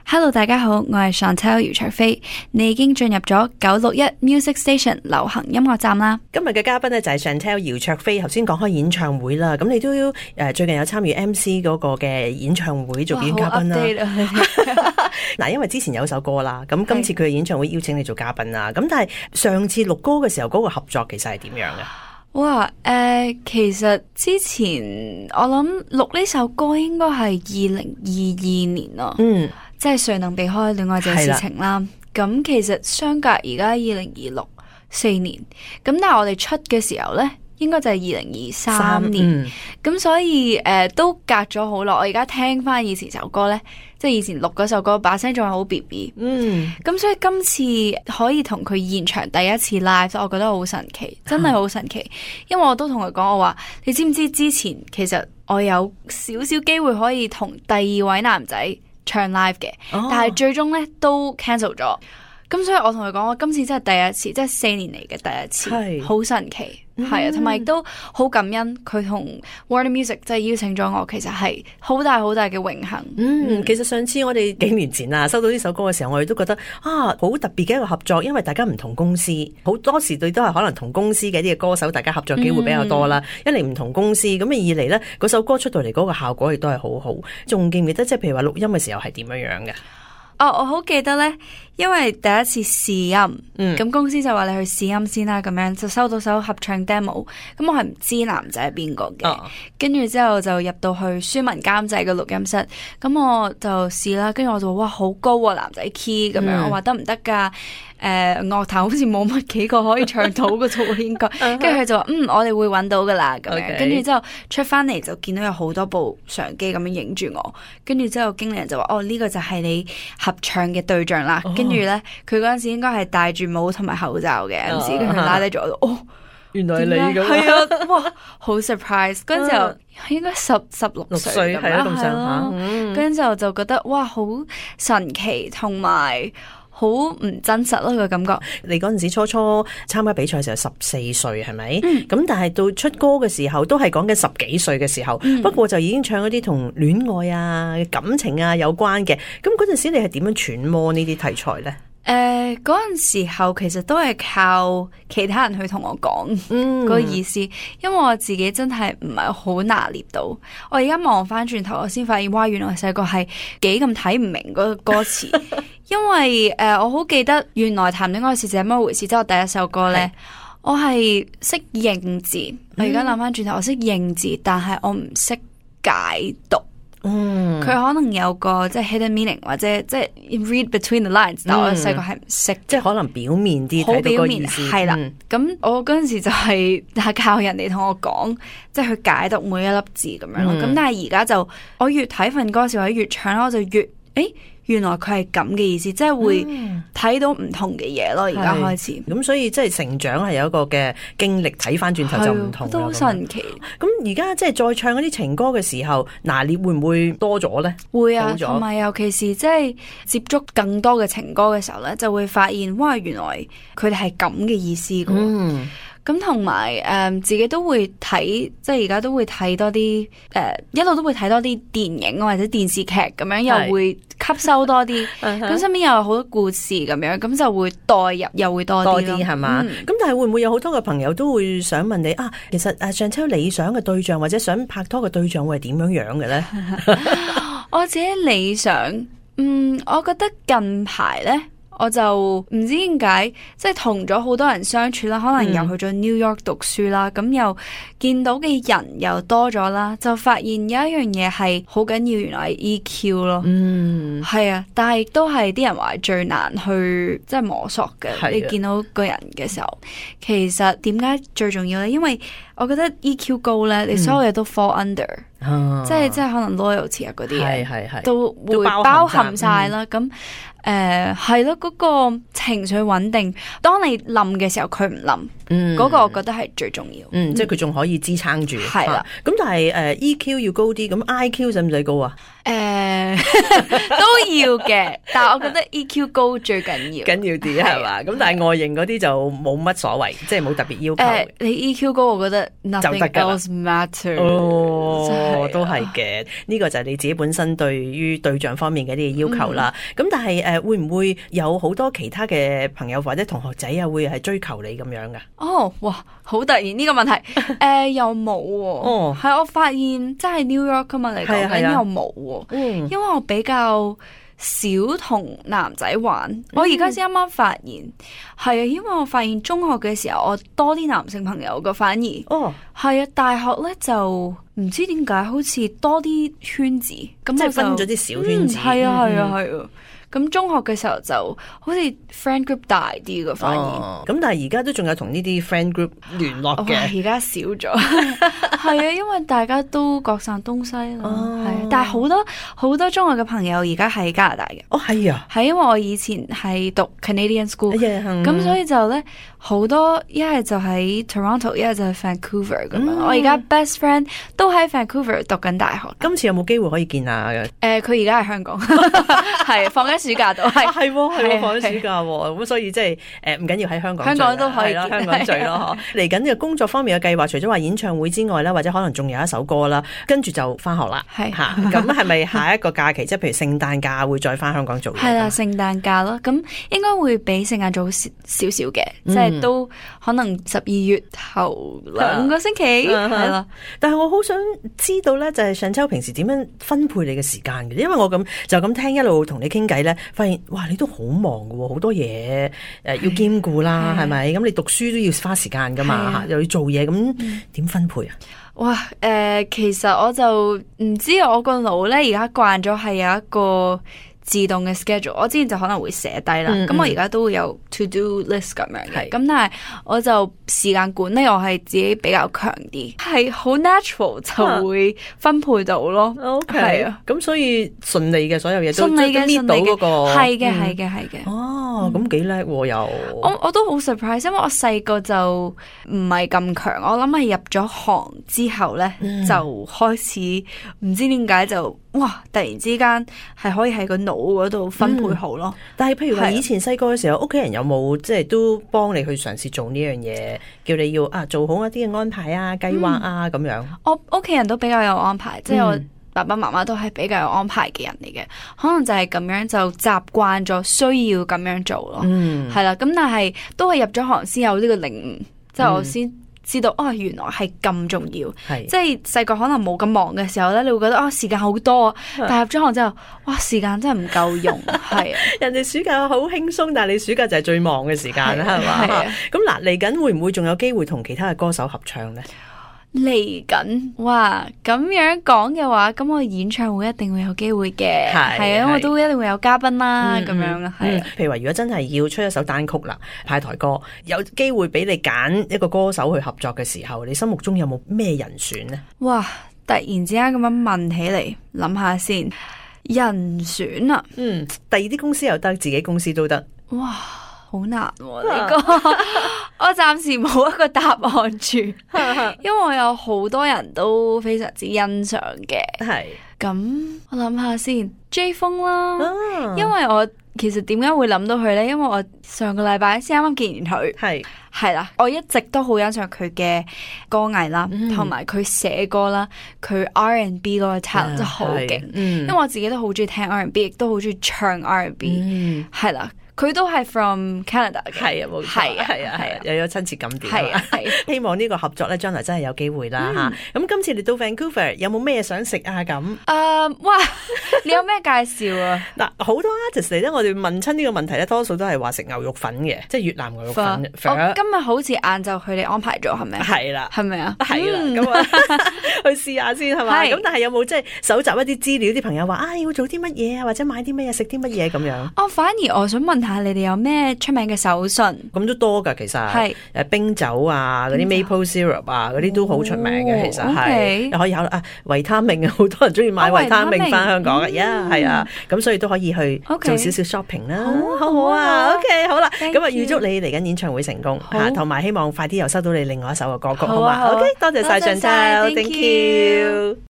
Hello， 大家好，我係 Chantel 姚焯菲，你已經進入咗961 Music Station 流行音樂站啦。 今日嘅嘉賓呢，就係 Chantel 姚焯菲，頭先講開演唱會啦，咁你都最近有參與 MC 嗰個嘅演唱會做表演嘉賓啦。嗱，因為之前有首歌啦，咁今次佢嘅演唱會邀請你做嘉賓啦，咁但係上次錄歌嘅時候嗰個合作其實係點樣嘅？ 哇，其實之前我諗錄呢首歌應該係2022年咯，即係誰能避開戀愛這事情啦。咁其實相隔而家2026 4年，咁但係我哋出嘅時候呢，應該就係2023年，咁所以都隔咗好耐。我而家聽翻以前首歌呢，即係以前錄嗰首歌，把聲仲係好 BB。咁所以今次可以同佢現場第一次 live， 我覺得好神奇，真係好神奇。因為我都同佢講，我話你知唔知之前其實我有少少機會可以同第二位男仔唱 live 嘅，但係最終咧都 cancel 咗。咁所以我同佢講，我今次真係第一次，即係4年嚟嘅第一次，好神奇。係啊，同埋亦都好感恩佢同 Warner Music 即係邀請咗我，其實係好大好大嘅榮幸。 其實上次我哋幾年前啊收到呢首歌嘅時候，我哋都覺得好特別嘅一個合作，因為大家唔同公司，好多時對都係可能同公司嘅啲嘅歌手，大家合作機會比較多啦。一嚟唔同公司，咁二嚟呢嗰首歌出到嚟嗰個效果亦都係好好。仲記唔記得即係譬如話錄音嘅時候係點樣樣嘅？ 我好記得呢，因為第一次試音，咁公司就話你去試音先啦，咁樣就收到首合唱 demo， 咁我係唔知男仔係邊個嘅，跟住之後就入到去舒文監製嘅錄音室，咁我就試啦，跟住我就話哇好高啊男仔 key 咁樣，我話得唔得㗎？樂壇好似冇乜幾個可以唱到嘅啫喎，應該。跟住佢就話我哋會揾到㗎啦，咁樣。跟住之後出翻嚟就見到有好多部相機咁樣影住我，跟住之後經理人就話呢個就係你合唱嘅對象啦。跟住咧，佢嗰陣時應該係戴住帽同埋口罩嘅，有陣時跟住佢拉低咗我，原來係你咁。係啊，哇，好 surprise！嗰陣時候應該16歲咁樣，係咯。跟住之後就覺得哇，好神奇同埋好唔真實咯個感覺。 你嗰陣時初初參加比賽嘅時候14歲係咪？咁但係到出歌嘅時候都係講緊10幾歲嘅時候，不過就已經唱一啲同戀愛啊、感情啊有關嘅。咁嗰陣時你係點樣揣摩呢啲題材呢？ 嗰陣時候其實都係靠其他人去同我講個意思，因為我自己真係唔係好拿捏到。我而家望翻轉頭，我先發現哇，原來細個係幾咁睇唔明嗰個歌詞。因為我好記得原來談戀愛是這麼回事，即係我第一首歌呢，我係識認字。我而家諗翻轉頭，我識認字，但係我唔識解讀。佢可能有個即係 hidden meaning 或者即係 read between the lines，但我細個係唔識， 即係可能表面啲， 好表面係啦。咁我嗰陣時就係靠人哋同我講，即係去解讀每一粒字咁樣咯。咁但係而家就我越睇份歌詞，或者越唱，我就越原來佢係咁嘅意思，即係會睇到唔同嘅嘢咯。而家開始咁，所以即係成長係有一個嘅經歷，睇翻轉頭就唔同啦。 都好神奇。 咁而家即係再唱嗰啲情歌嘅時候，拿捏會唔會多咗呢？ 會啊，同埋尤其是即係接觸更多嘅情歌嘅時候呢，就會發現哇，原來佢哋係咁嘅意思噶。咁同埋自己都會睇，即係而家都會睇多啲一路都會睇多啲電影或者電視劇咁樣，又會吸收多啲。咁身邊又有好多故事咁樣，咁就會代入又會多啲係嘛？咁但係會唔會有好多嘅朋友都會想問你其實Chantel理想嘅對象或者想拍拖嘅對象會係點樣樣嘅咧？ 我自己理想，我覺得近排咧，我就唔知點解，即係同咗好多人相處啦，可能又去咗 New York 讀書啦，咁又見到嘅人又多咗啦，就發現有一樣嘢係好緊要，原來係 EQ 咯。係啊，但係都係啲人話最難去即係摸索嘅。你見到個人嘅時候，其實點解最重要咧？因為我覺得 EQ 高咧，你所有嘢都 fall under，即係可能 loyalty 啊嗰啲嘢，都會包含晒啦。咁係咯，嗰個情緒穩定，當你冧嘅時候佢唔冧，嗰個我覺得係最重要。 即係佢仲可以支撐住。係啦，咁但係EQ 要高啲，咁 IQ 使唔使高啊？ 都要嘅， 但係我覺得 EQ 高最緊要， 緊要啲係嘛？咁但係外形嗰啲就冇乜所謂，即係冇特別要求。 你 EQ 高，我覺得 nothing else matter。 哦，都係嘅。呢個就係你自己本身對於對象方面嘅一啲要求啦。咁但係會唔會有好多其他嘅朋友或者同學仔啊，會係追求你咁樣噶？ 哦，哇，好突然呢個問題。又冇喎。係我發現即係 New York 㗎嘛嚟講緊又冇喎。因為我比較少同男仔玩，我而家先啱啱發現，係啊，因為我發現中學嘅時候我多啲男性朋友嘅，反而係啊，大學咧就唔知點解好似多啲圈子，咁即係分咗啲小圈子， 係啊係啊係啊。咁中學嘅時候就好似 friend group 大啲嘅，反而咁但係而家都仲有同呢啲 friend group 聯絡嘅， 而家少咗，係啊，因為大家都各散東西啦，係啊，但係好多中學嘅朋友而家喺加拿大嘅， 係啊， 係因為我以前係讀 Canadian school，咁所以就咧好多一係就喺 Toronto， 一係就喺 Vancouver 咁樣，我而家 best friend 都喺 Vancouver 讀緊大學。 今次有冇機會可以見下嘅？ 佢而家喺香港，係放緊暑假度，係放緊暑假喎，咁所以即係唔緊要喺香港， 香港都可以香港聚咯。嚟緊嘅工作方面嘅計劃，除咗話演唱會之外啦，或者可能仲有一首歌啦，跟住就翻學啦。 係咁係咪下一個假期，即係譬如聖誕假會再翻香港做嘢？ 係啦，聖誕假咯，咁應該會比聖誕早少少嘅，即係都可能12月頭2個星期係啦。 但係我好想知道咧，就係Chantel平時點樣分配你嘅時間嘅？因為我咁聽一路同你傾偈咧，發現哇，你都好忙㗎，好多嘢要兼顧啦，係咪？咁你讀書都要花時間噶嘛，又要做嘢，咁點分配啊？ 哇，其實我就唔知，我個腦咧而家慣咗係有一個自動嘅 schedule， 我之前就可能會寫低啦，咁我而家都會有 to do list 咁樣嘅，咁但係我就時間管理我係自己比較強啲，係好 natural 就會分配到咯。 OK， 係啊， 咁所以順利嘅所有嘢都順利嘅， 搣到嗰個， 係嘅。 哦，咁幾叻喎又。 我都好 surprise， 因為我細個就唔係咁強，我諗係入咗行之後咧就開始唔知點解就哇突然之間係可以喺個腦嗰度分配好咯。 但係譬如話以前細個嘅時候，屋企人有冇即係都幫你去嘗試做呢樣嘢，叫你要做好一啲嘅安排啊、計劃啊咁樣？ 我屋企人都比較有安排，即係我爸爸媽媽都係比較有安排嘅人嚟嘅，可能就係咁樣就習慣咗需要咁樣做咯。係啦，咁但係都係入咗行先有呢個領悟，即係我先知道原來係咁重要。即係細個可能冇咁忙嘅時候咧，你會覺得時間好多，但係入咗行之後，哇，時間真係唔夠用。係啊， 人哋暑假好輕鬆，但係你暑假就係最忙嘅時間啦，係嘛？咁嗱，嚟緊會唔會仲有機會同其他嘅歌手合唱咧？ 嚟緊，哇！咁樣講嘅話，咁我演唱會一定會有機會嘅，係啊，我都一定會有嘉賓啦，咁樣啊，係。譬如話，如果真係要出一首單曲啦，派台歌，有機會俾你揀一個歌手去合作嘅時候，你心目中有冇咩人選呢？ 哇！突然之間咁樣問起嚟，諗下先，人選啊， 第二啲公司又得，自己公司都得， 哇！好難呢個，我暫時冇一個答案住，因為我有好多人都非常之欣賞嘅。係咁，我諗下先 ，J 風啦，因為我其實點解會諗到佢呢？因為我上個禮拜先啱啱見完佢，係啦，我一直都好欣賞佢嘅歌藝啦，同埋佢寫歌啦，佢 R&B 嗰個 talent 真係好勁，因為我自己都好中意聽 R&B， 亦都好中意唱 R&B，係啦。佢都係 from Canada 嘅，係啊，冇錯，係啊，又有親切感啲，係啊， 希望呢個合作咧，將來真係有機會啦嚇。咁今次嚟到 Vancouver，有冇咩想食啊？咁哇，你有咩介紹啊？ 嗱，好多 artist 嚟咧，我哋問親呢個問題咧，多數都係話食牛肉粉嘅，即係越南牛肉粉。 我今日好似晏晝佢哋安排咗，係咪？係啦，係咪啊？ 係啦，咁啊，去試下先係咪？咁但係有冇即係搜集一啲資料？啲朋友話要做啲乜嘢啊，或者買啲乜嘢食啲乜嘢咁樣？ 反而我想問下你哋有咩出名嘅手信？ 咁都多噶，其實係冰酒啊，嗰啲 maple syrup 啊，嗰啲都好出名嘅，其實係又可以考慮維他命啊，好多人中意買維他命翻香港嘅，係啊，咁所以都可以去做少少 shopping 啦，好唔好啊 ？OK， 好啦，咁啊預祝你嚟緊演唱會成功吓，同埋希望快啲又收到你另外一首嘅歌曲，好嘛？OK， 多謝晒Chantel，Thank you。